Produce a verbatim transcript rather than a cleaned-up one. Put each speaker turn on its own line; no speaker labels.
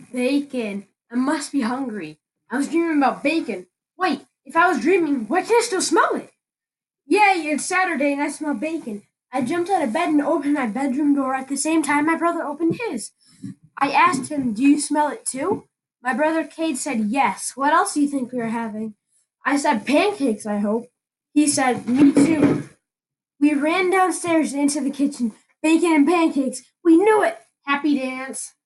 Bacon. I must be hungry. I was dreaming about bacon. Wait, if I was dreaming, why can I still smell it? Yay, it's Saturday and I smell bacon. I jumped out of bed and opened my bedroom door at the same time my brother opened his. I asked him, "Do you smell it too?" My brother Cade said yes. What else do you think we were having? I said pancakes, I hope. He said, "Me too." We ran downstairs into the kitchen. Bacon and pancakes. We knew it. Happy dance.